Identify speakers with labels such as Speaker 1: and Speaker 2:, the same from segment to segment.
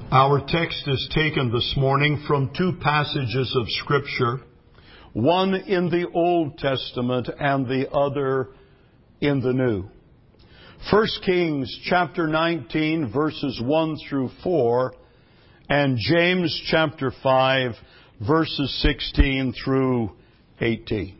Speaker 1: Our text is taken this morning from two passages of Scripture, one in the Old Testament and the other in the New. 1 Kings chapter 19, verses 1 through 4, and James chapter 5, verses 16 through 18.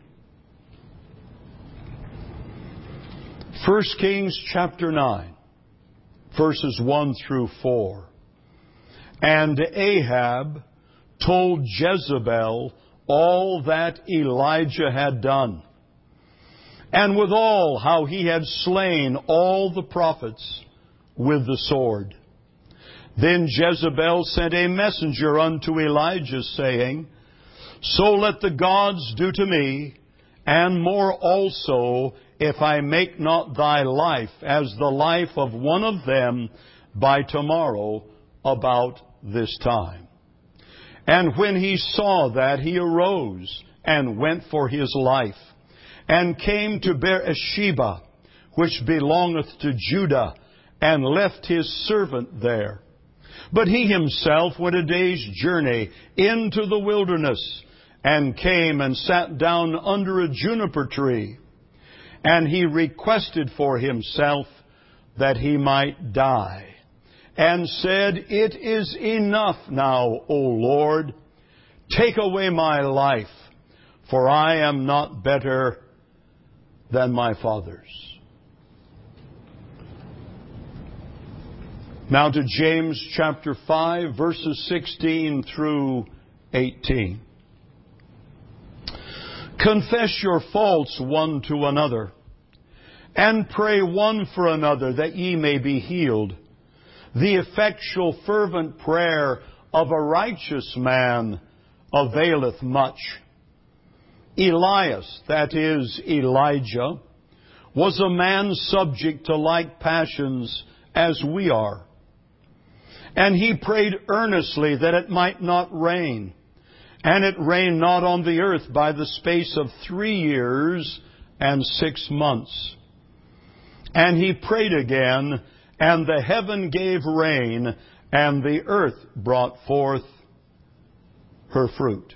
Speaker 1: 1 Kings chapter 9, verses 1 through 4. And Ahab told Jezebel all that Elijah had done, and withal how he had slain all the prophets with the sword. Then Jezebel sent a messenger unto Elijah, saying, So let the gods do to me, and more also, if I make not thy life as the life of one of them by tomorrow about this time. And when he saw that, he arose and went for his life, and came to Beersheba, which belongeth to Judah, and left his servant there. But he himself went a day's journey into the wilderness, and came and sat down under a juniper tree. And he requested for himself that he might die, and said, It is enough now, O Lord. Take away my life, for I am not better than my fathers. Now to James chapter 5, verses 16 through 18. Confess your faults one to another, and pray one for another, that ye may be healed. The effectual fervent prayer of a righteous man availeth much. Elias, that is, Elijah, was a man subject to like passions as we are. And he prayed earnestly that it might not rain. And it rained not on the earth by the space of 3 years and 6 months. And he prayed again, and the heaven gave rain, and the earth brought forth her fruit.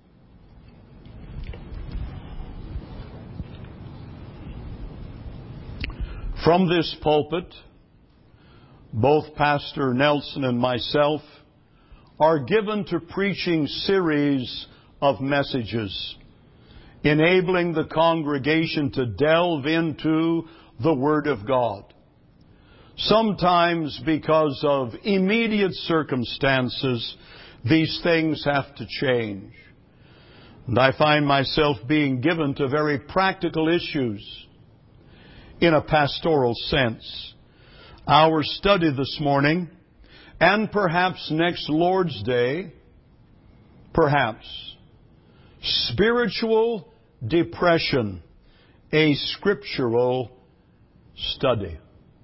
Speaker 1: From this pulpit, both Pastor Nelson and myself are given to preaching series of messages, enabling the congregation to delve into the Word of God. Sometimes because of immediate circumstances, these things have to change. And I find myself being given to very practical issues in a pastoral sense. Our study this morning, and perhaps next Lord's Day, perhaps, spiritual depression, a scriptural study.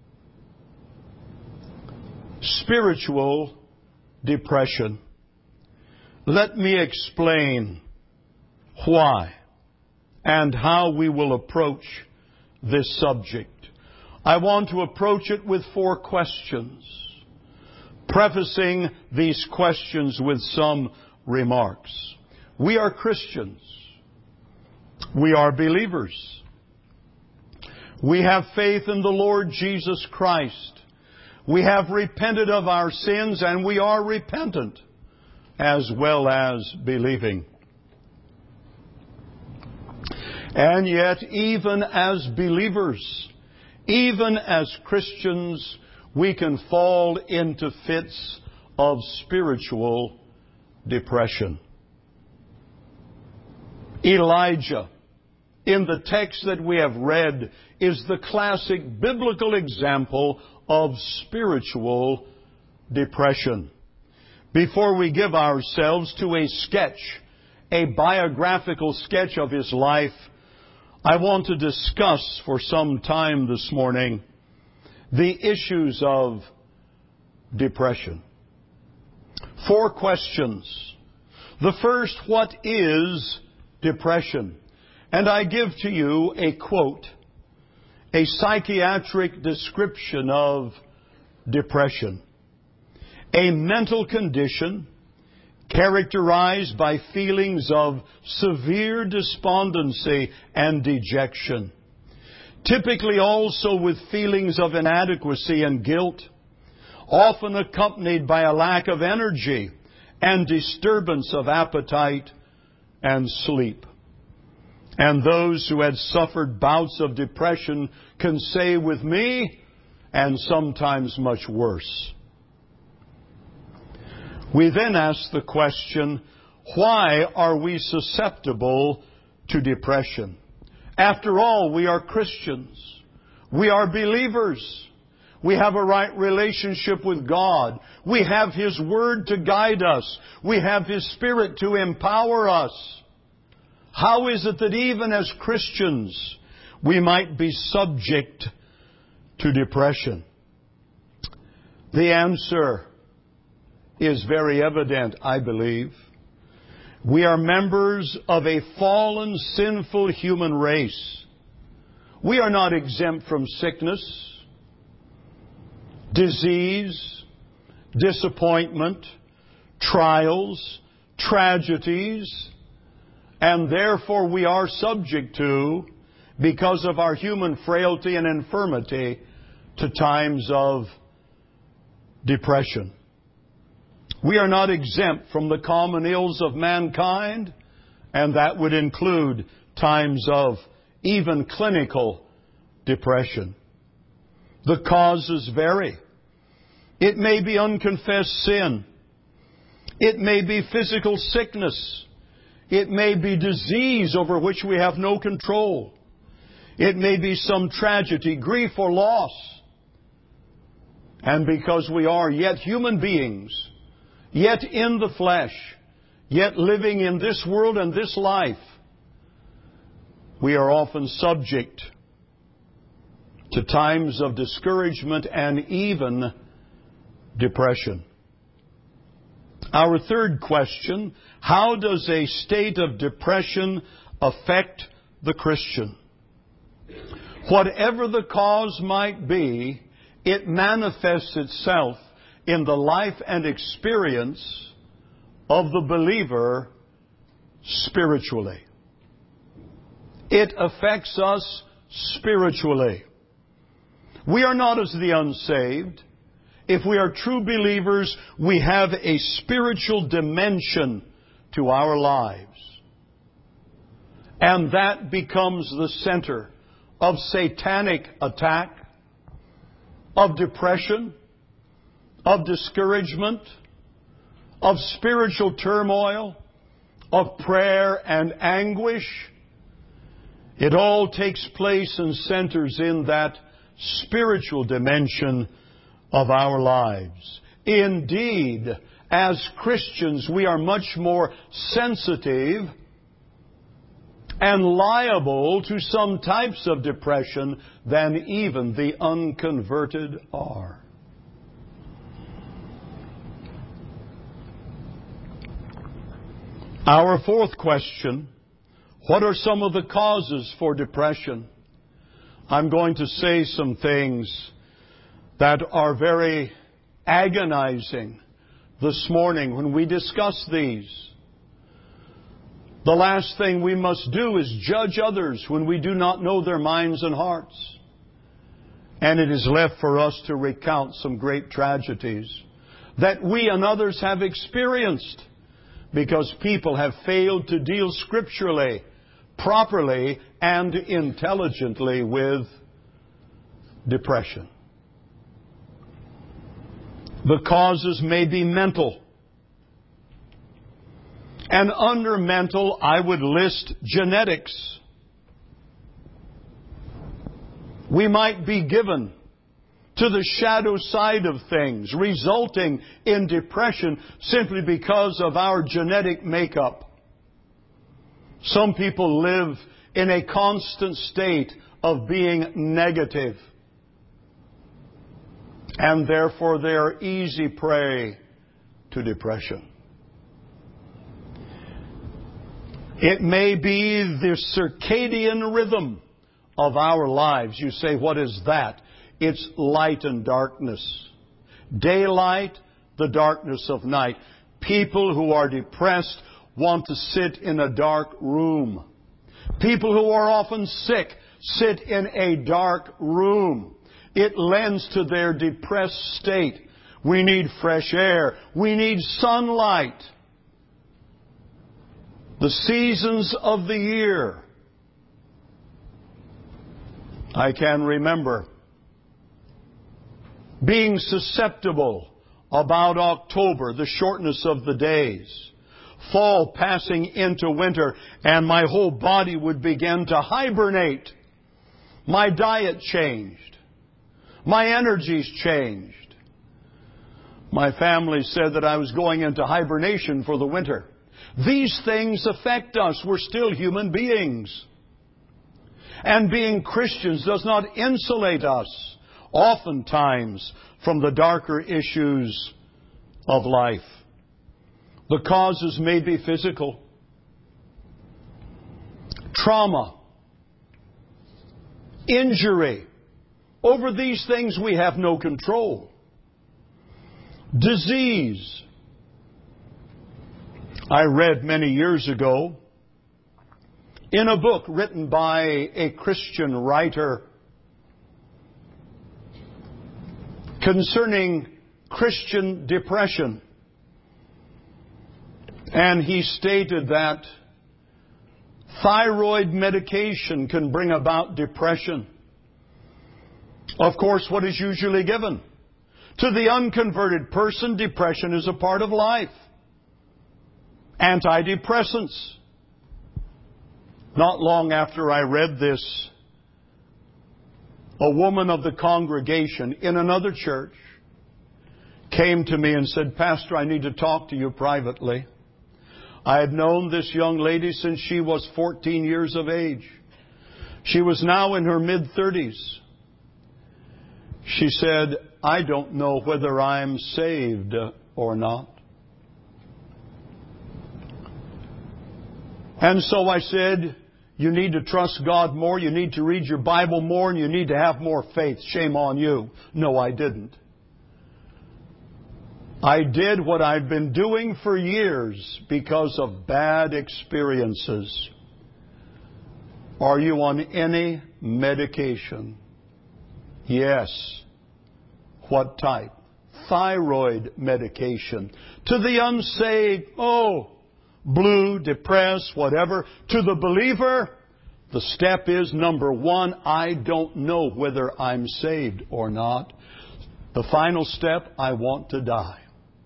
Speaker 1: Spiritual depression. Let me explain why and how we will approach this subject. I want to approach it with 4 questions, prefacing these questions with some remarks. We are Christians. We are believers. We have faith in the Lord Jesus Christ. We have repented of our sins, and we are repentant as well as believing. And yet, even as believers, even as Christians, we can fall into fits of spiritual depression. Elijah, in the text that we have read, is the classic biblical example of spiritual depression. Before we give ourselves to a sketch, a biographical sketch of his life, I want to discuss for some time this morning the issues of depression. 4 questions. The first, what is depression? And I give to you a quote, a psychiatric description of depression. a mental condition characterized by feelings of severe despondency and dejection, typically also with feelings of inadequacy and guilt, often accompanied by a lack of energy and disturbance of appetite and sleep. And those who had suffered bouts of depression can say with me, and sometimes much worse. We then ask the question, why are we susceptible to depression? After all, we are Christians. We are believers. We have a right relationship with God. We have His Word to guide us. We have His Spirit to empower us. How is it that even as Christians we might be subject to depression? The answer is very evident, I believe. We are members of a fallen, sinful human race. We are not exempt from sickness, disease, disappointment, trials, tragedies, and therefore we are subject to, because of our human frailty and infirmity, to times of depression. We are not exempt from the common ills of mankind, and that would include times of even clinical depression. The causes vary. It may be unconfessed sin. It may be physical sickness. It may be disease over which we have no control. It may be some tragedy, grief, or loss. And because we are yet human beings, yet in the flesh, yet living in this world and this life, we are often subject to times of discouragement and even depression. Our third question, how does a state of depression affect the Christian? Whatever the cause might be, it manifests itself in the life and experience of the believer spiritually. It affects us spiritually. We are not as the unsaved. If we are true believers, we have a spiritual dimension to our lives. And that becomes the center of satanic attack, of depression, of discouragement, of spiritual turmoil, of prayer and anguish. It all takes place and centers in that spiritual dimension of our lives. Indeed, as Christians, we are much more sensitive and liable to some types of depression than even the unconverted are. Our fourth question, what are some of the causes for depression? I'm going to say some things that are very agonizing this morning when we discuss these. The last thing we must do is judge others when we do not know their minds and hearts. And it is left for us to recount some great tragedies that we and others have experienced because people have failed to deal scripturally, properly, and intelligently with depression. The causes may be mental. And under mental, I would list genetics. We might be given to the shadow side of things, resulting in depression simply because of our genetic makeup. Some people live in a constant state of being negative, and therefore they are easy prey to depression. It may be the circadian rhythm of our lives. You say, what is that? It's light and darkness. Daylight, the darkness of night. People who are depressed want to sit in a dark room. People who are often sick sit in a dark room. It lends to their depressed state. We need fresh air. We need sunlight. The seasons of the year. I can remember being susceptible about October, the shortness of the days, fall passing into winter, and my whole body would begin to hibernate. My diet changed. My energies changed. My family said that I was going into hibernation for the winter. These things affect us. We're still human beings. And being Christians does not insulate us, oftentimes, from the darker issues of life. The causes may be physical. Trauma. Injury. Over these things we have no control. Disease. I read many years ago in a book written by a Christian writer concerning Christian depression. And he stated that thyroid medication can bring about depression. Of course, what is usually given? To the unconverted person, depression is a part of life. Antidepressants. Not long after I read this, a woman of the congregation in another church came to me and said, "Pastor, I need to talk to you privately." I had known this young lady since she was 14 years of age. She was now in her mid-30s. She said, "I don't know whether I'm saved or not." And so I said, "You need to trust God more, you need to read your Bible more, and you need to have more faith. Shame on you." No, I didn't. I did what I've been doing for years because of bad experiences. Are you on any medication? Yes. What type? Thyroid medication. To the unsaved, blue, depressed, whatever. To the believer, the step is, number one, I don't know whether I'm saved or not. The final step, I want to die.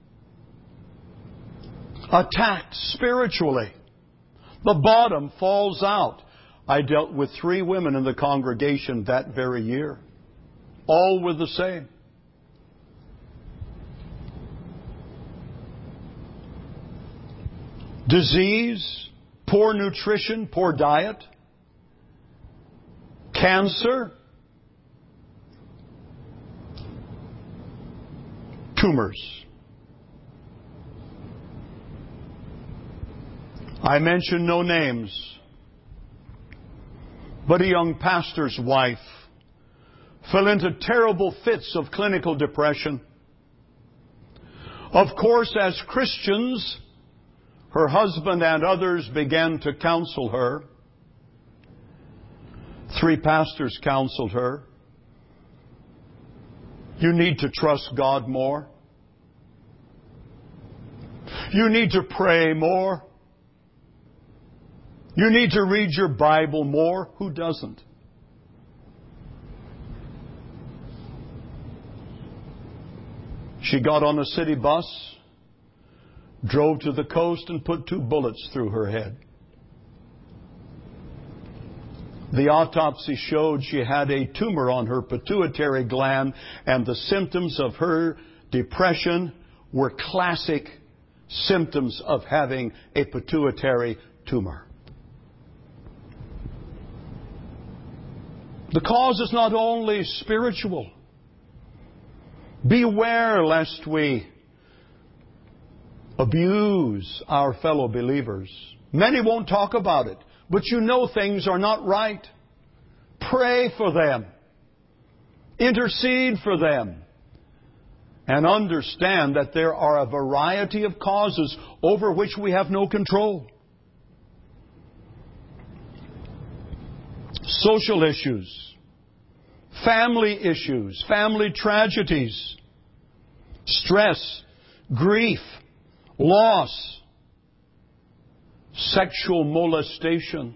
Speaker 1: Attacked spiritually. The bottom falls out. I dealt with 3 women in the congregation that very year. All were the same. Disease, poor nutrition, poor diet, cancer, tumors. I mention no names, but a young pastor's wife fell into terrible fits of clinical depression. Of course, as Christians, her husband and others began to counsel her. 3 pastors counseled her. You need to trust God more. You need to pray more. You need to read your Bible more. Who doesn't? She got on a city bus, drove to the coast, and put 2 bullets through her head. The autopsy showed she had a tumor on her pituitary gland, and the symptoms of her depression were classic symptoms of having a pituitary tumor. The cause is not only spiritual. Beware lest we abuse our fellow believers. Many won't talk about it, but you know things are not right. Pray for them. Intercede for them. and understand that there are a variety of causes over which we have no control. Social issues, family issues, family tragedies, stress, grief, loss, sexual molestation.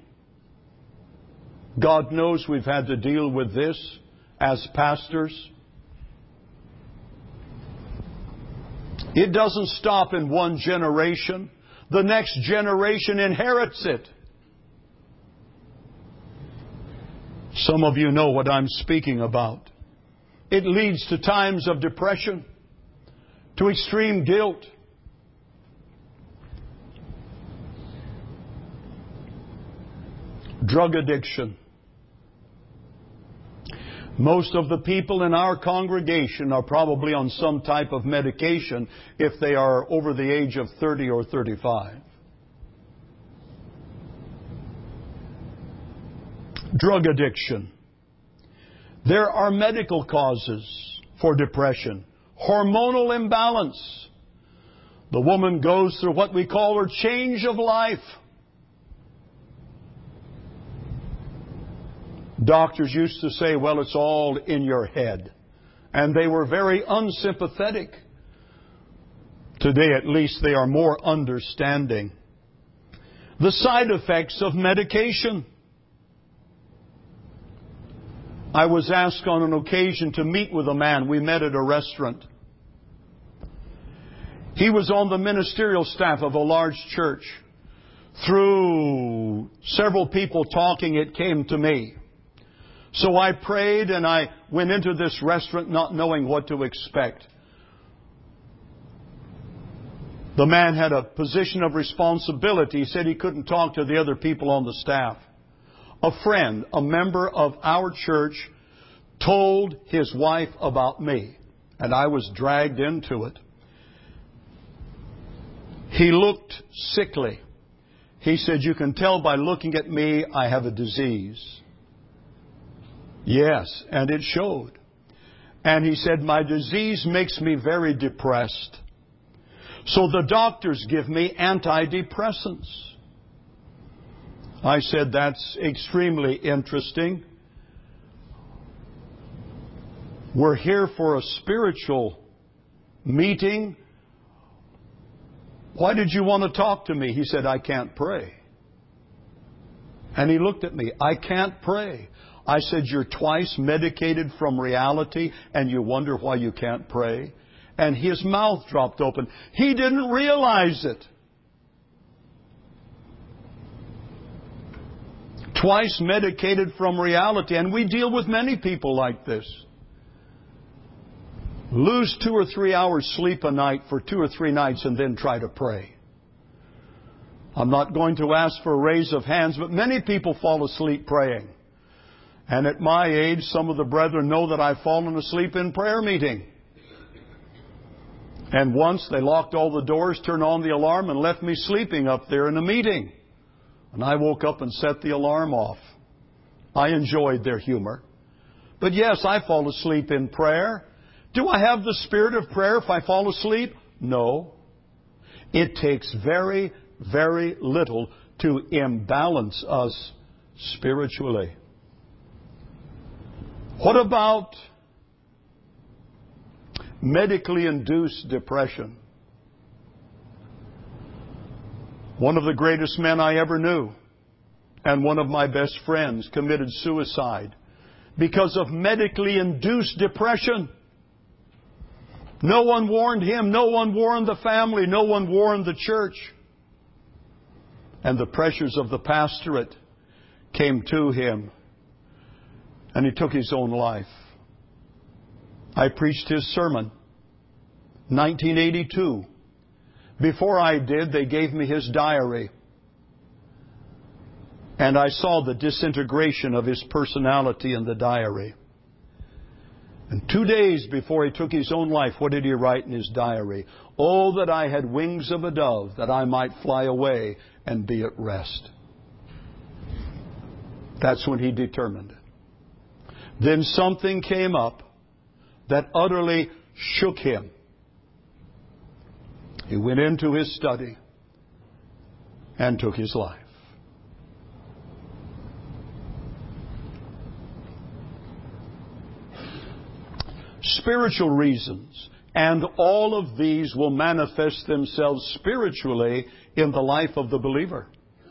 Speaker 1: God knows we've had to deal with this as pastors. It doesn't stop in one generation. The next generation inherits it. Some of you know what I'm speaking about. It leads to times of depression, to extreme guilt. Drug addiction. Most of the people in our congregation are probably on some type of medication if they are over the age of 30 or 35. Drug addiction. There are medical causes for depression. Hormonal imbalance. The woman goes through what we call her change of life. Doctors used to say, well, it's all in your head. And they were very unsympathetic. Today, at least, they are more understanding. The side effects of medication. I was asked on an occasion to meet with a man. We met at a restaurant. He was on the ministerial staff of a large church. Through several people talking, it came to me. So I prayed and I went into this restaurant not knowing what to expect. The man had a position of responsibility. He said he couldn't talk to the other people on the staff. A friend, a member of our church, told his wife about me, and I was dragged into it. He looked sickly. He said, you can tell by looking at me I have a disease. Yes, and it showed. And he said, my disease makes me very depressed. So the doctors give me antidepressants. I said, that's extremely interesting. We're here for a spiritual meeting. Why did you want to talk to me? He said, I can't pray. And he looked at me. I can't pray. I said, you're twice medicated from reality and you wonder why you can't pray? And his mouth dropped open. He didn't realize it. Twice medicated from reality. And we deal with many people like this. Lose 2 or 3 hours sleep a night for 2 or 3 nights and then try to pray. I'm not going to ask for a raise of hands, but many people fall asleep praying. And at my age, some of the brethren know that I've fallen asleep in prayer meeting. And once they locked all the doors, turned on the alarm, and left me sleeping up there in a meeting. And I woke up and set the alarm off. I enjoyed their humor. But yes, I fall asleep in prayer. Do I have the spirit of prayer if I fall asleep? No. It takes very, very little to imbalance us spiritually. What about medically induced depression? One of the greatest men I ever knew and one of my best friends committed suicide because of medically induced depression. No one warned him. No one warned the family. No one warned the church. And the pressures of the pastorate came to him. And he took his own life. I preached his sermon, 1982. Before I did, they gave me his diary. And I saw the disintegration of his personality in the diary. And 2 days before he took his own life, what did he write in his diary? Oh, that I had wings of a dove, that I might fly away and be at rest. That's when he determined it. Then something came up that utterly shook him. He went into his study and took his life. Spiritual reasons, and all of these will manifest themselves spiritually in the life of the believer.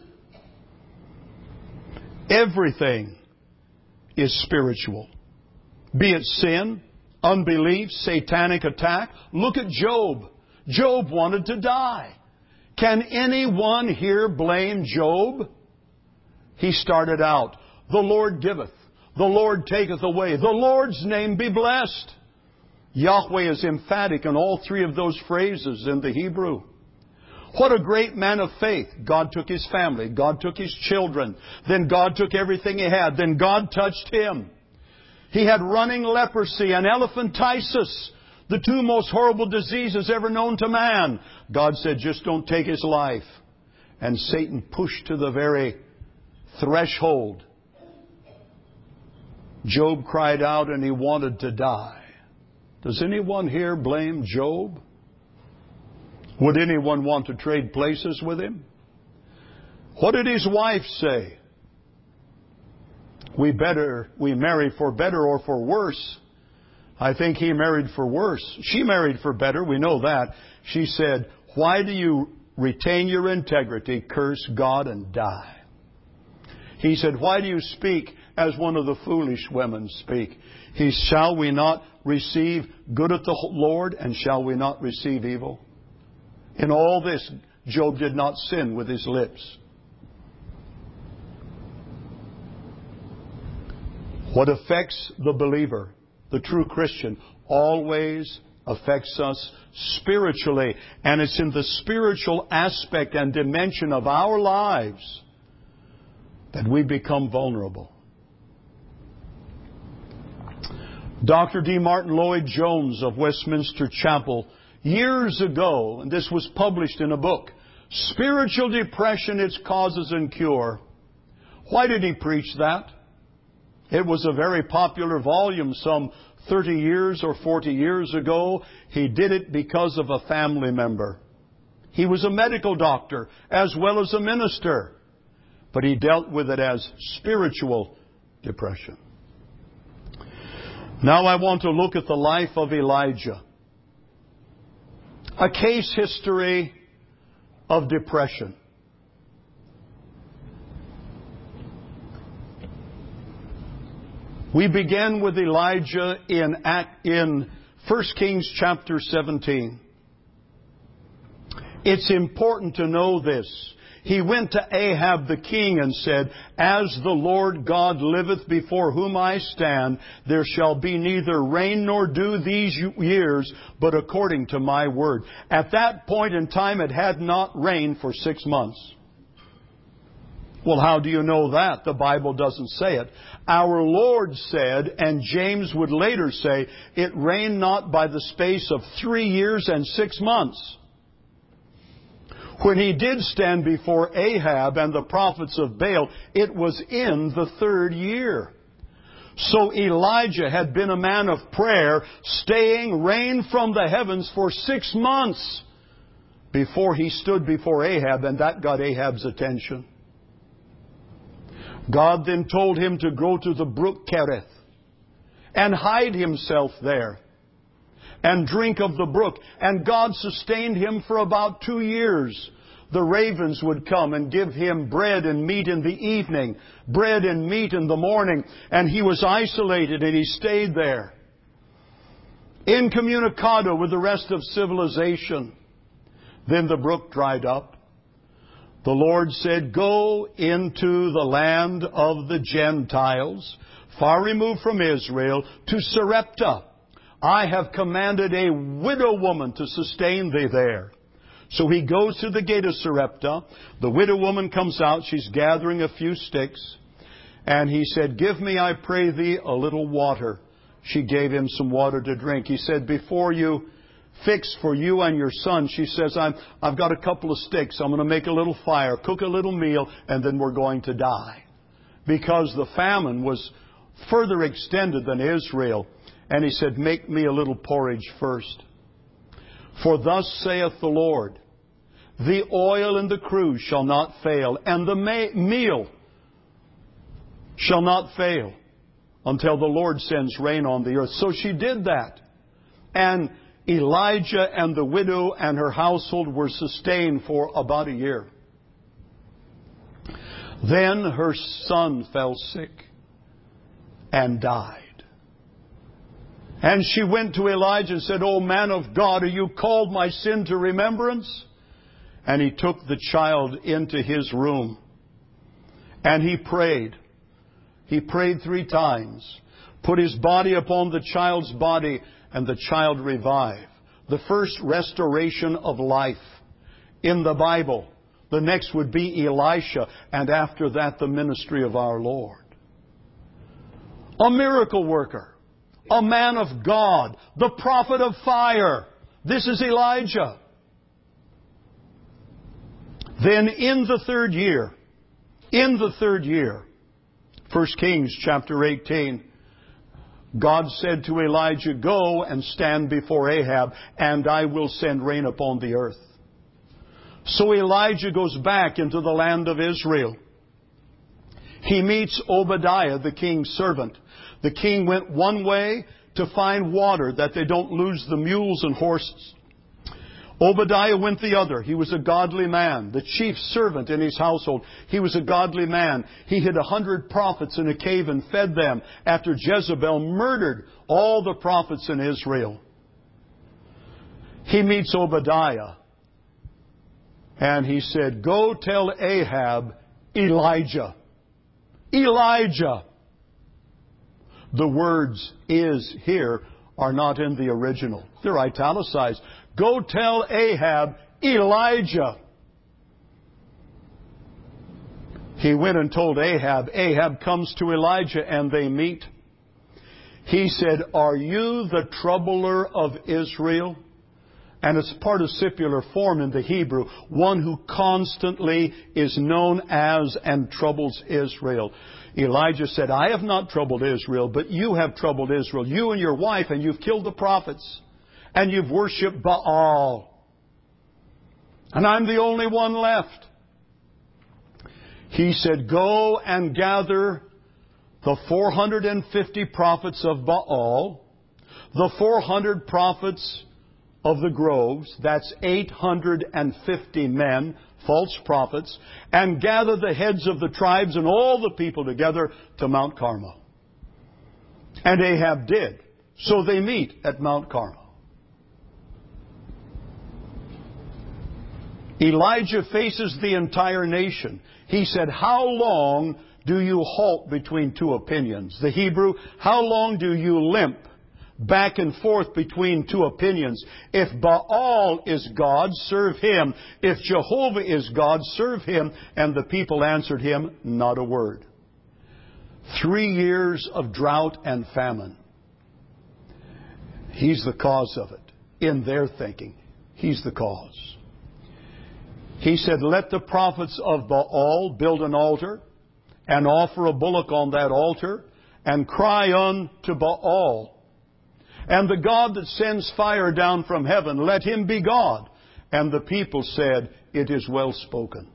Speaker 1: Everything is spiritual. Be it sin, unbelief, satanic attack. Look at Job. Job wanted to die. Can anyone here blame Job? He started out, the Lord giveth, the Lord taketh away, the Lord's name be blessed. Yahweh is emphatic in all three of those phrases in the Hebrew. What a great man of faith. God took his family. God took his children. Then God took everything he had. Then God touched him. He had running leprosy and elephantiasis, the two most horrible diseases ever known to man. God said, just don't take his life. And Satan pushed to the very threshold. Job cried out and he wanted to die. Does anyone here blame Job? Would anyone want to trade places with him? What did his wife say? We marry for better or for worse. I think he married for worse. She married for better, we know that. She said, why do you retain your integrity, curse God and die? He said, why do you speak as one of the foolish women speak? Shall we not receive good at the Lord, and shall we not receive evil? In all this, Job did not sin with his lips. What affects the believer, the true Christian, always affects us spiritually. And it's in the spiritual aspect and dimension of our lives that we become vulnerable. Dr. D. Martin Lloyd-Jones of Westminster Chapel, years ago, and this was published in a book, Spiritual Depression, Its Causes and Cure. Why did he preach that? It was a very popular volume some 30 years or 40 years ago. He did it because of a family member. He was a medical doctor as well as a minister, but he dealt with it as spiritual depression. Now I want to look at the life of Elijah. A case history of depression. We begin with Elijah in 1 Kings chapter 17. It's important to know this. He went to Ahab the king and said, as the Lord God liveth before whom I stand, there shall be neither rain nor dew these years, but according to my word. At that point in time, it had not rained for 6 months. Well, how do you know that? The Bible doesn't say it. Our Lord said, and James would later say, it rained not by the space of 3 years and 6 months. When he did stand before Ahab and the prophets of Baal, it was in the 3rd year. So Elijah had been a man of prayer, staying rain from the heavens for 6 months before he stood before Ahab, and that got Ahab's attention. God then told him to go to the brook Kerith and hide himself there and drink of the brook. And God sustained him for about 2 years. The ravens would come and give him bread and meat in the evening, bread and meat in the morning, and he was isolated and he stayed there, incommunicado with the rest of civilization. Then the brook dried up. The Lord said, go into the land of the Gentiles, far removed from Israel, to Sarepta. I have commanded a widow woman to sustain thee there. So he goes to the gate of Sarepta. The widow woman comes out. She's gathering a few sticks. And he said, give me, I pray thee, a little water. She gave him some water to drink. He said, before you fix for you and your son, she says, I've got a couple of sticks. I'm going to make a little fire, cook a little meal, and then we're going to die. Because the famine was further extended than Israel. And he said, make me a little porridge first. For thus saith the Lord, the oil in the cruse shall not fail, and the meal shall not fail, until the Lord sends rain on the earth. So she did that. And Elijah and the widow and her household were sustained for about a year. Then her son fell sick and died. And she went to Elijah and said, O man of God, are you called my sin to remembrance? And he took the child into his room. And he prayed. He prayed 3 times. Put his body upon the child's body, and the child revived. The first restoration of life in the Bible. The next would be Elisha, and after that the ministry of our Lord. A miracle worker. A man of God. The prophet of fire. This is Elijah. Then in the 3rd year, 1 Kings chapter 18, God said to Elijah, go and stand before Ahab, and I will send rain upon the earth. So Elijah goes back into the land of Israel. He meets Obadiah, the king's servant. The king went one way to find water, that they don't lose the mules and horses. Obadiah went the other. He was a godly man, the chief servant in his household. He was a godly man. He hid 100 prophets in a cave and fed them after Jezebel murdered all the prophets in Israel. He meets Obadiah, and he said, go tell Ahab, Elijah. Elijah. The words is here are not in the original. They're italicized. Go tell Ahab, Elijah. He went and told Ahab. Ahab comes to Elijah and they meet. He said, are you the troubler of Israel? And it's participial form in the Hebrew. One who constantly is known as and troubles Israel. Elijah said, I have not troubled Israel, but you have troubled Israel. You and your wife, and you've killed the prophets. And you've worshipped Baal. And I'm the only one left. He said, go and gather the 450 prophets of Baal, the 400 prophets of the groves, that's 850 men, false prophets, and gather the heads of the tribes and all the people together to Mount Carmel. And Ahab did. So they meet at Mount Carmel. Elijah faces the entire nation. He said, how long do you halt between 2 opinions? The Hebrew, how long do you limp back and forth between 2 opinions? If Baal is God, serve him. If Jehovah is God, serve him. And the people answered him, not a word. 3 years of drought and famine. He's the cause of it. In their thinking, he's the cause. He said, let the prophets of Baal build an altar and offer a bullock on that altar and cry unto Baal. And the God that sends fire down from heaven, let him be God. And the people said, it is well spoken.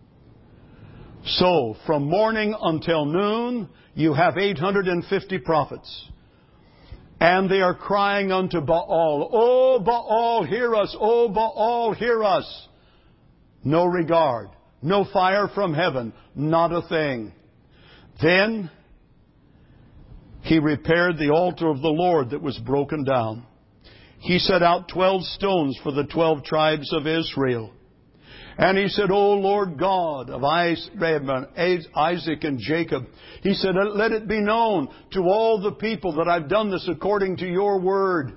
Speaker 1: So, from morning until noon, you have 850 prophets. And they are crying unto Baal, O Baal, hear us! O Baal, hear us! No regard. No fire from heaven. Not a thing. Then he repaired the altar of the Lord that was broken down. He set out 12 stones for the 12 tribes of Israel. And he said, O Lord God of Isaac and Jacob, he said, let it be known to all the people that I've done this according to your word.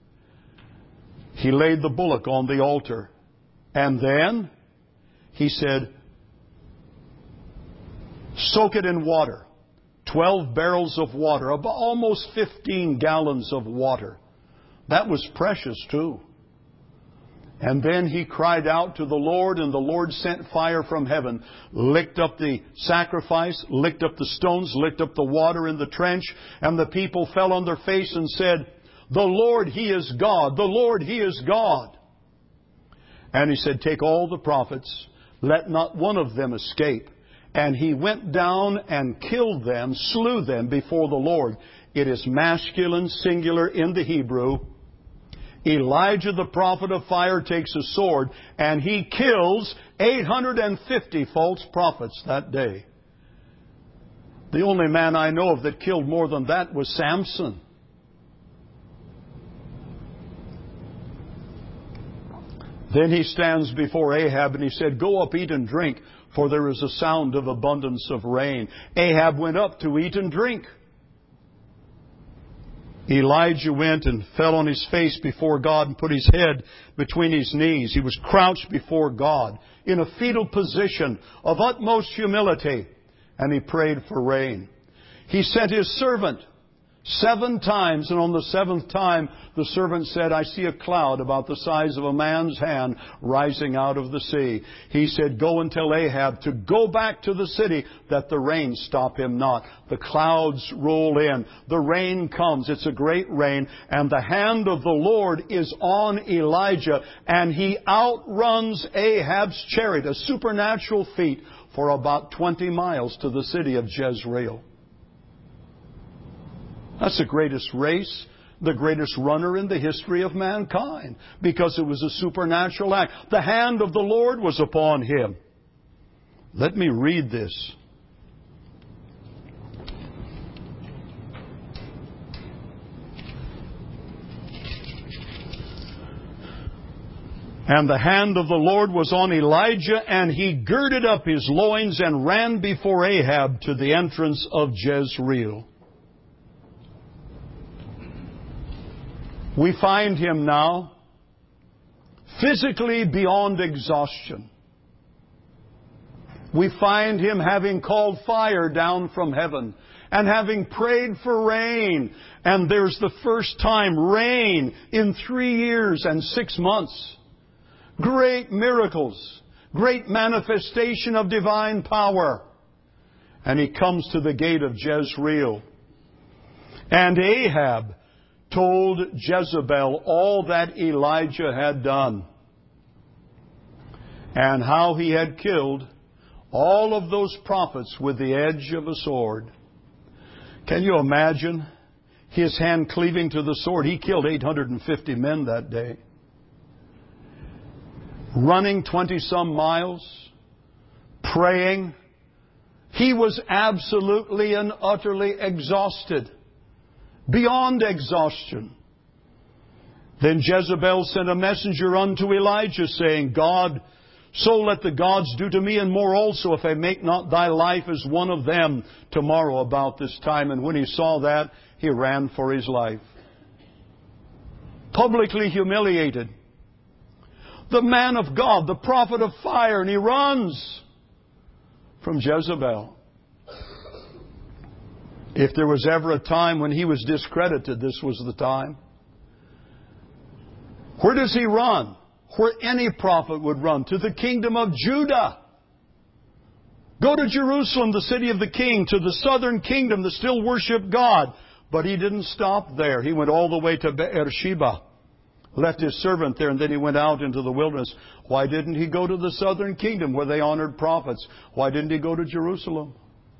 Speaker 1: He laid the bullock on the altar. And then he said, soak it in water. 12 barrels of water, about almost 15 gallons of water. That was precious too. And then he cried out to the Lord, and the Lord sent fire from heaven, licked up the sacrifice, licked up the stones, licked up the water in the trench, and the people fell on their face and said, the Lord, He is God. The Lord, He is God. And he said, take all the prophets, let not one of them escape. And he went down and killed them, slew them before the Lord. It is masculine, singular in the Hebrew. Elijah the prophet of fire takes a sword and he kills 850 false prophets that day. The only man I know of that killed more than that was Samson. Then he stands before Ahab and he said, go up, eat and drink, for there is a sound of abundance of rain. Ahab went up to eat and drink. Elijah went and fell on his face before God and put his head between his knees. He was crouched before God in a fetal position of utmost humility, and he prayed for rain. He sent his servant 7 times, and on the 7th time the servant said, I see a cloud about the size of a man's hand rising out of the sea. He said, go and tell Ahab to go back to the city, that the rain stop him not. The clouds roll in. The rain comes. It's a great rain. And the hand of the Lord is on Elijah, and he outruns Ahab's chariot, a supernatural feat, for about 20 miles to the city of Jezreel. That's the greatest race, the greatest runner in the history of mankind, because it was a supernatural act. The hand of the Lord was upon him. Let me read this. And the hand of the Lord was on Elijah, and he girded up his loins and ran before Ahab to the entrance of Jezreel. We find him now physically beyond exhaustion. We find him having called fire down from heaven and having prayed for rain. And there's the first time rain in 3 years and 6 months. Great miracles, great manifestation of divine power. And he comes to the gate of Jezreel. And Ahab told Jezebel all that Elijah had done, and how he had killed all of those prophets with the edge of a sword. Can you imagine his hand cleaving to the sword? He killed 850 men that day. Running 20-some miles, praying. He was absolutely and utterly exhausted. Beyond exhaustion. Then Jezebel sent a messenger unto Elijah, saying, God, so let the gods do to me and more also, if I make not thy life as one of them tomorrow about this time. And when he saw that, he ran for his life. Publicly humiliated. The man of God, the prophet of fire, and he runs from Jezebel. If there was ever a time when he was discredited, this was the time. Where does he run? Where any prophet would run. To the kingdom of Judah. Go to Jerusalem, the city of the king, to the southern kingdom that still worship God. But he didn't stop there. He went all the way to Beersheba. Left his servant there, and then he went out into the wilderness. Why didn't he go to the southern kingdom where they honored prophets? Why didn't he go to Jerusalem?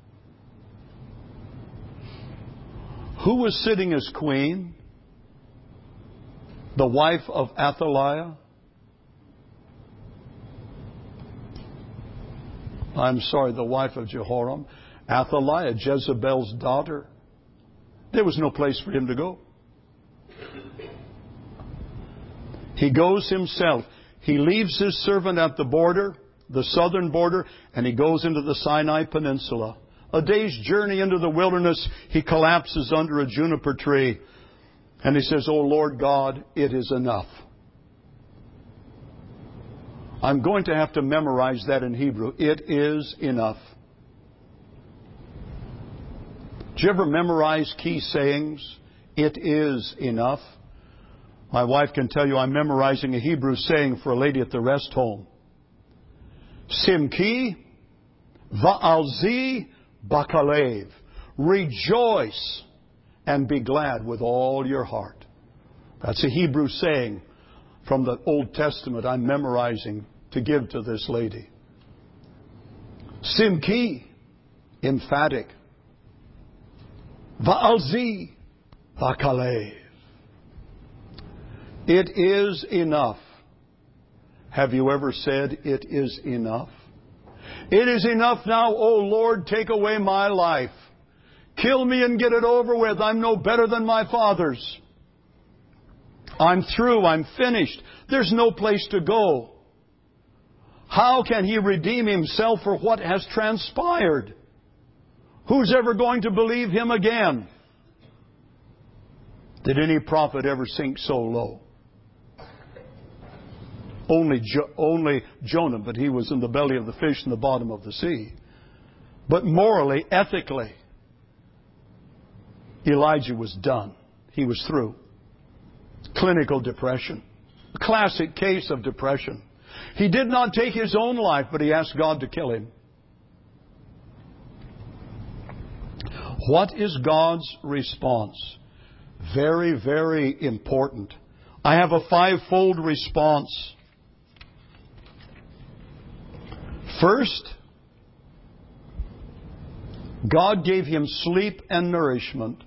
Speaker 1: Who was sitting as queen? The wife of Athaliah? I'm sorry, the wife of Jehoram. Athaliah, Jezebel's daughter. There was no place for him to go. He goes himself. He leaves his servant at the border, the southern border, and he goes into the Sinai Peninsula. A day's journey into the wilderness, he collapses under a juniper tree. And he says, "Oh Lord God, it is enough." I'm going to have to memorize that in Hebrew. It is enough. Do you ever memorize key sayings? It is enough. My wife can tell you I'm memorizing a Hebrew saying for a lady at the rest home. Simki va'alzi bakalev. Rejoice and be glad with all your heart. That's a Hebrew saying from the Old Testament I'm memorizing to give to this lady. Simki, emphatic. Va'alzi, va'kalev. It is enough. Have you ever said, it is enough? It is enough now, O Lord, take away my life. Kill me and get it over with. I'm no better than my fathers. I'm through. I'm finished. There's no place to go. How can he redeem himself for what has transpired? Who's ever going to believe him again? Did any prophet ever sink so low? Only Jonah, but he was in the belly of the fish in the bottom of the sea. But morally, ethically, Elijah was done. He was through. Clinical depression. A classic case of depression. He did not take his own life, but he asked God to kill him. What is God's response? Very, very important. I have a fivefold response. First, God gave him sleep and nourishment.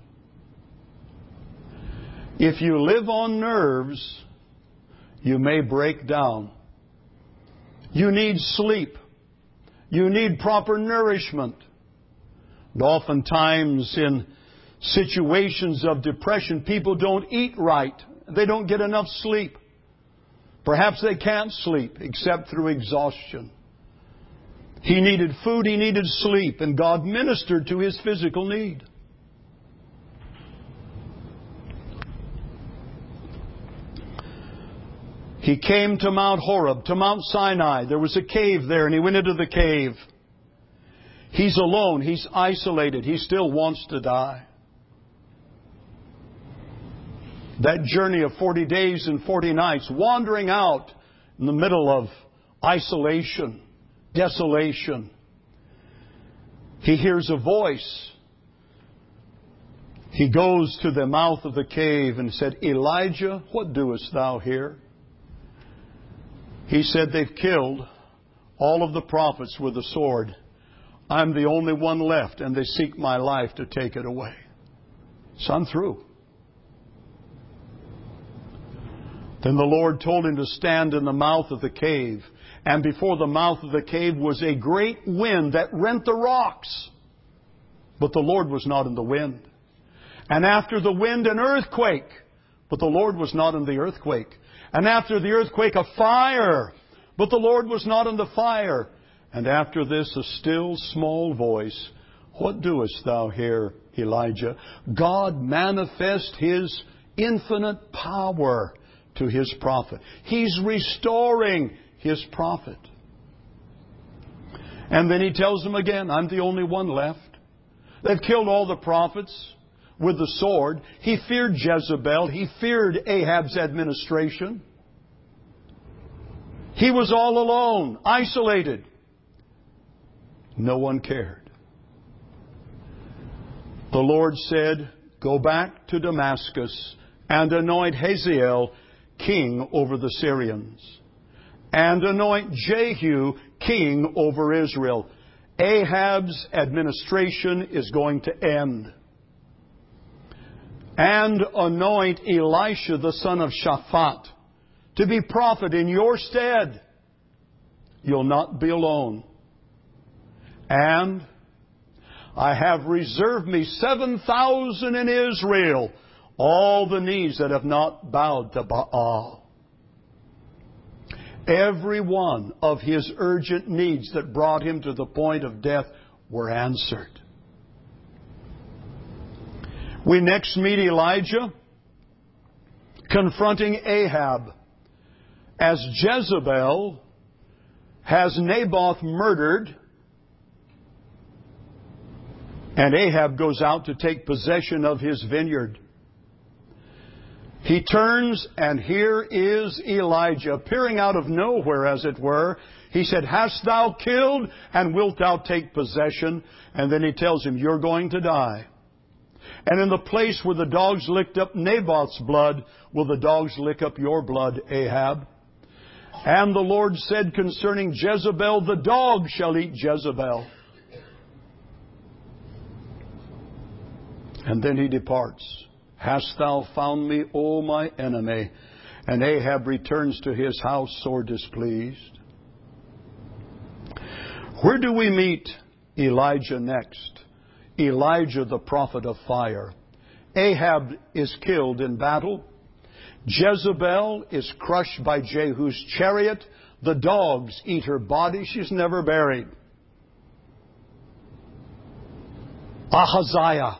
Speaker 1: If you live on nerves, you may break down. You need sleep. You need proper nourishment. And oftentimes in situations of depression, people don't eat right. They don't get enough sleep. Perhaps they can't sleep except through exhaustion. He needed food, he needed sleep, and God ministered to his physical need. He came to Mount Horeb, to Mount Sinai. There was a cave there, and he went into the cave. He's alone. He's isolated. He still wants to die. That journey of 40 days and 40 nights, wandering out in the middle of isolation, desolation. He hears a voice. He goes to the mouth of the cave and said, Elijah, what doest thou here? He said, they've killed all of the prophets with the sword. I'm the only one left, and they seek my life to take it away. So I'm through. Then the Lord told him to stand in the mouth of the cave. And before the mouth of the cave was a great wind that rent the rocks. But the Lord was not in the wind. And after the wind, an earthquake. But the Lord was not in the earthquake. And after the earthquake, a fire. But the Lord was not in the fire. And after this, a still small voice. What doest thou here, Elijah? God manifest His infinite power to His prophet. He's restoring His prophet. And then He tells them again, I'm the only one left. They've killed all the prophets with the sword. He feared Jezebel. He feared Ahab's administration. He was all alone, isolated. No one cared. The Lord said, go back to Damascus and anoint Hazael king over the Syrians. And anoint Jehu king over Israel. Ahab's administration is going to end. And anoint Elisha the son of Shaphat to be prophet in your stead. You'll not be alone. And I have reserved me 7,000 in Israel, all the knees that have not bowed to Baal. Every one of his urgent needs that brought him to the point of death were answered. We next meet Elijah confronting Ahab as Jezebel has Naboth murdered, and Ahab goes out to take possession of his vineyard. He turns, and here is Elijah, appearing out of nowhere, as it were. He said, hast thou killed, and wilt thou take possession? And then he tells him, you're going to die. And in the place where the dogs licked up Naboth's blood, will the dogs lick up your blood, Ahab? And the Lord said concerning Jezebel, the dogs shall eat Jezebel. And then he departs. Hast thou found me, O my enemy? And Ahab returns to his house sore displeased. Where do we meet Elijah next? Elijah, the prophet of fire. Ahab is killed in battle. Jezebel is crushed by Jehu's chariot. The dogs eat her body. She's never buried. Ahaziah,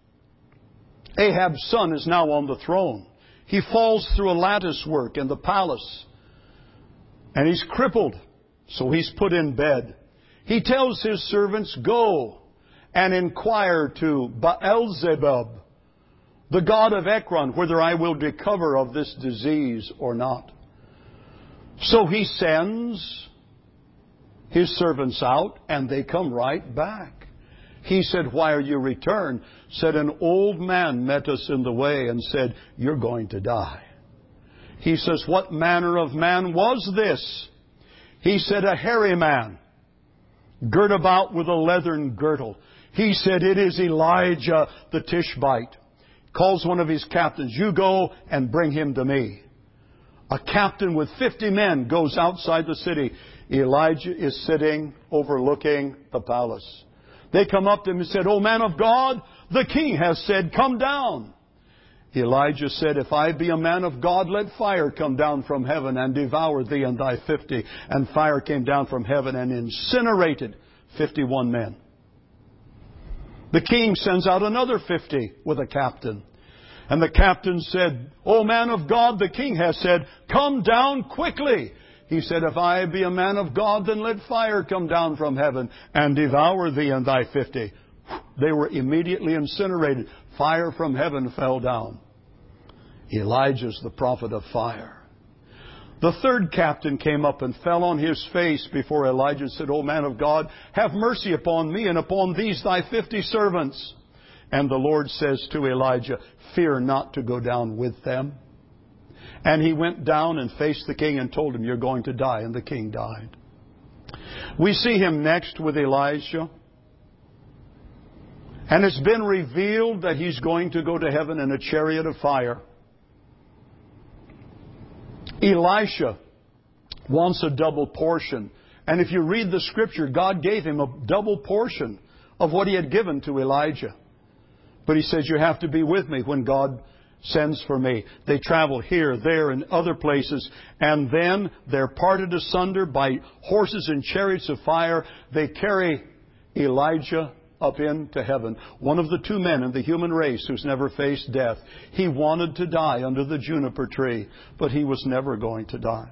Speaker 1: Ahab's son, is now on the throne. He falls through a lattice work in the palace. And he's crippled, so he's put in bed. He tells his servants, go and inquire to Baal-zebub, the god of Ekron, whether I will recover of this disease or not. So he sends his servants out, and they come right back. He said, why are you returned? Said, an old man met us in the way and said, you're going to die. He says, what manner of man was this? He said, a hairy man, girt about with a leathern girdle. He said, it is Elijah the Tishbite. Calls one of his captains, you go and bring him to me. A captain with 50 men goes outside the city. Elijah is sitting overlooking the palace. They come up to him and said, O man of God, the king has said, come down. Elijah said, if I be a man of God, let fire come down from heaven and devour thee and thy 50. And fire came down from heaven and incinerated 51 men. The king sends out another 50 with a captain. And the captain said, O man of God, the king has said, come down quickly. He said, if I be a man of God, then let fire come down from heaven and devour thee and thy 50. They were immediately incinerated. Fire from heaven fell down. Elijah's the prophet of fire. The third captain came up and fell on his face before Elijah and said, O man of God, have mercy upon me and upon these thy 50 servants. And the Lord says to Elijah, fear not to go down with them. And he went down and faced the king and told him, you're going to die. And the king died. We see him next with Elisha. And it's been revealed that he's going to go to heaven in a chariot of fire. Elisha wants a double portion. And if you read the scripture, God gave him a double portion of what he had given to Elijah. But he says, you have to be with me when God sends for me. They travel here, there, and other places. And then they're parted asunder by horses and chariots of fire. They carry Elijah up into heaven. One of the two men in the human race who's never faced death. He wanted to die under the juniper tree, but he was never going to die.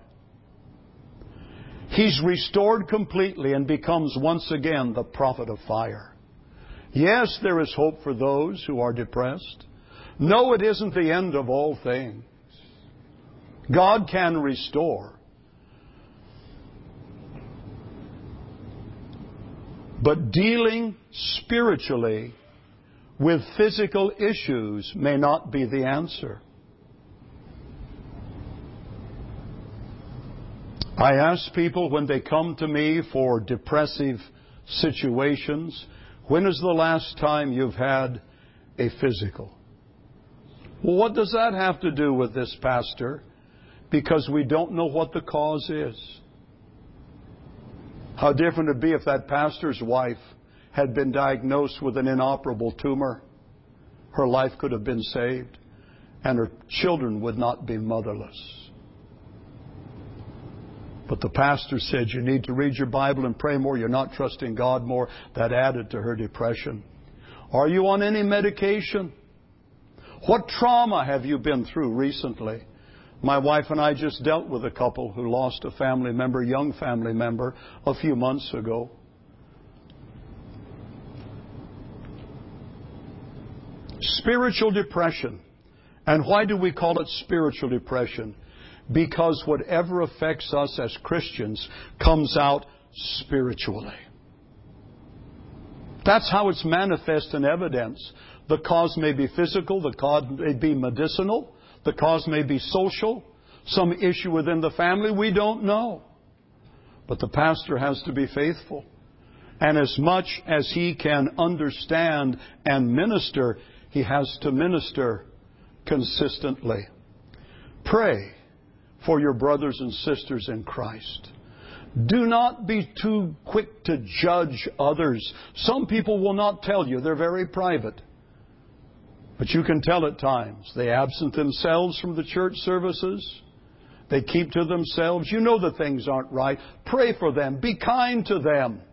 Speaker 1: He's restored completely and becomes once again the prophet of fire. Yes, there is hope for those who are depressed. No, it isn't the end of all things. God can restore. But dealing spiritually with physical issues may not be the answer. I ask people when they come to me for depressive situations, when is the last time you've had a physical? Well, what does that have to do with this, Pastor? Because we don't know what the cause is. How different it would be if that pastor's wife had been diagnosed with an inoperable tumor. Her life could have been saved, and her children would not be motherless. But the pastor said, you need to read your Bible and pray more. You're not trusting God more. That added to her depression. Are you on any medication? What trauma have you been through recently? My wife and I just dealt with a couple who lost a family member, young family member, a few months ago. Spiritual depression. And why do we call it spiritual depression? Because whatever affects us as Christians comes out spiritually. That's how it's manifest in evidence. The cause may be physical, the cause may be medicinal, the cause may be social, some issue within the family, we don't know. But the pastor has to be faithful. And as much as he can understand and minister, he has to minister consistently. Pray for your brothers and sisters in Christ. Do not be too quick to judge others. Some people will not tell you. They're very private. But you can tell at times. They absent themselves from the church services. They keep to themselves. You know that things aren't right. Pray for them. Be kind to them.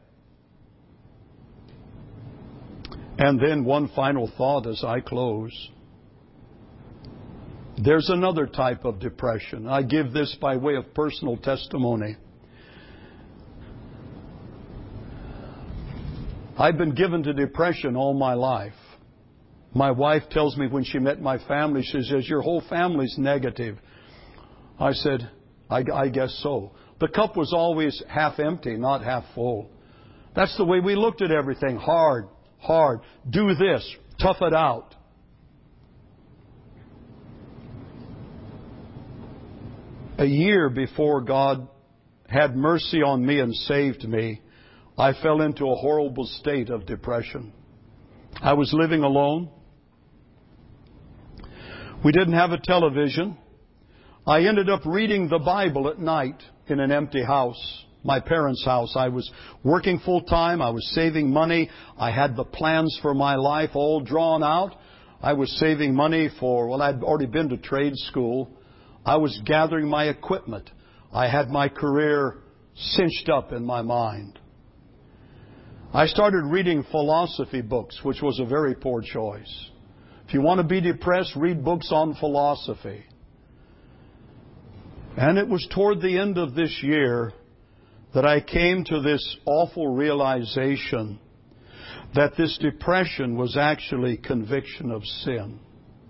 Speaker 1: And then one final thought as I close. There's another type of depression. I give this by way of personal testimony. I've been given to depression all my life. My wife tells me when she met my family, she says, your whole family's negative. I said, I guess so. The cup was always half empty, not half full. That's the way we looked at everything. Hard. Do this. Tough it out. A year before God had mercy on me and saved me, I fell into a horrible state of depression. I was living alone. We didn't have a television. I ended up reading the Bible at night in an empty house, my parents' house. I was working full time. I was saving money. I had the plans for my life all drawn out. I was saving money I'd already been to trade school. I was gathering my equipment. I had my career cinched up in my mind. I started reading philosophy books, which was a very poor choice. If you want to be depressed, read books on philosophy. And it was toward the end of this year that I came to this awful realization that this depression was actually conviction of sin.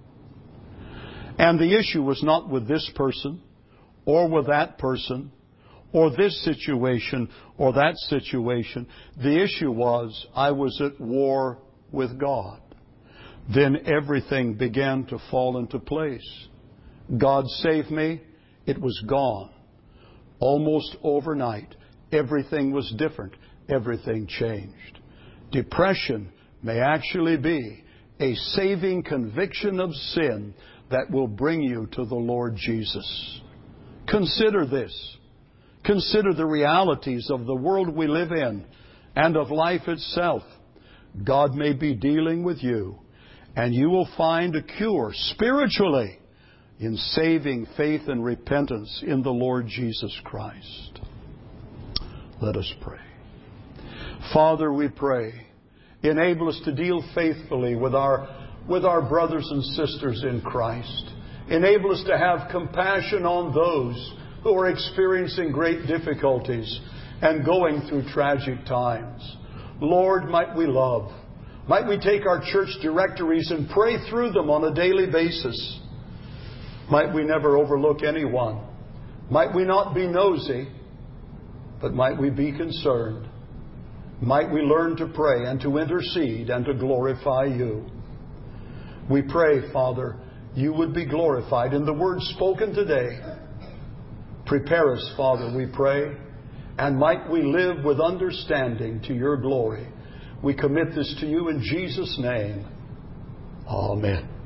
Speaker 1: And the issue was not with this person or with that person or this situation or that situation. The issue was I was at war with God. Then everything began to fall into place. God saved me. It was gone. Almost overnight, everything was different. Everything changed. Depression may actually be a saving conviction of sin that will bring you to the Lord Jesus. Consider this. Consider the realities of the world we live in and of life itself. God may be dealing with you, and you will find a cure spiritually in saving faith and repentance in the Lord Jesus Christ. Let us pray. Father, we pray, enable us to deal faithfully with our brothers and sisters in Christ. Enable us to have compassion on those who are experiencing great difficulties and going through tragic times. Lord, might we love. Might we take our church directories and pray through them on a daily basis. Might we never overlook anyone. Might we not be nosy, but might we be concerned. Might we learn to pray and to intercede and to glorify You. We pray, Father, You would be glorified in the words spoken today. Prepare us, Father, we pray, and might we live with understanding to Your glory. We commit this to You in Jesus' name. Amen.